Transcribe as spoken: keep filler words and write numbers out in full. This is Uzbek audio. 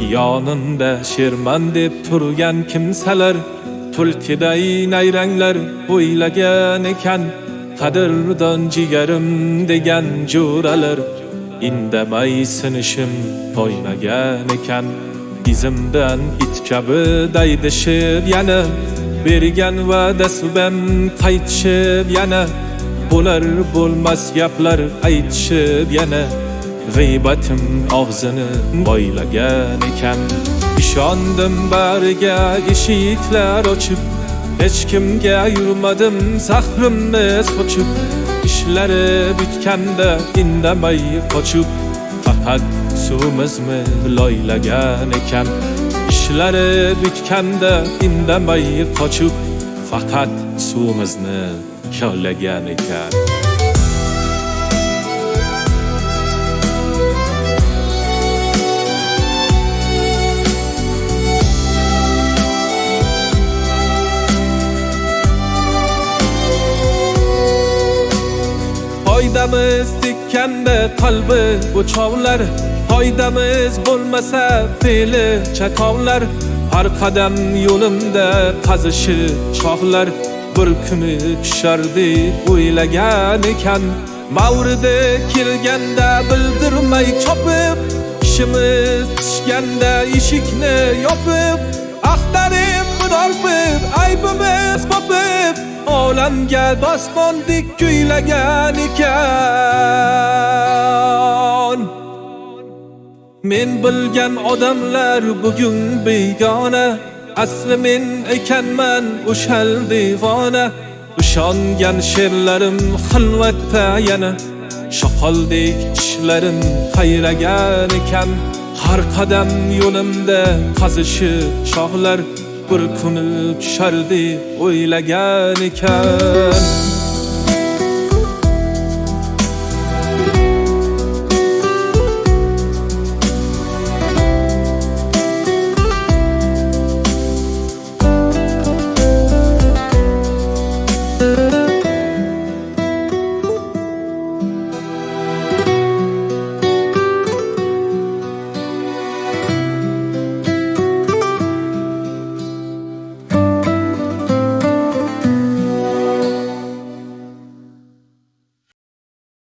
Yonimda sherman deb turgan kimsalar, tulkiday nayranglar o'ylagan ekan, qadrdon jigarim degan jo'ralar indamay sinishim toymagan ekan. Izimdan it kabi daydishib yana, bergan va'dasidan qaytishib yana, bo'lar bo'lmas gaplar aytishib yana, g'iybatim og'zini boylagan ekan. Ishondim bariga eshiklar ochib, hech kimga yurmadim zahrimni sochib. Ishlari bitganda indamay qochib, faqat suvimizni loylagan ekan. Ishlari bitganda indamay qochib, faqat suvimizni loylagan ekan. Foydamiz tekkanda qalbi bu chovlar, foydamiz bo'lmasa fe'li chakovlar. Har qadam yo'limda qazishi choqlar, bir kuni tushardi o'ylagan ekan. Mavridi kelganda bildirmay chopib, ishimiz pishganda eshikni yopib, axtarim munorbib aybimiz bopib, olamga dosmondek kuylagan ekan. Men bilgan odamlar bugun begona, asli men ekanman o'shal devona. Ishongan sherlarim xilvatda yana, shoqoldek tishlarim qayragan ekan. Har qadam yo'limda qazishi choqlar, bir kuni tushardi o'ylagan ekan.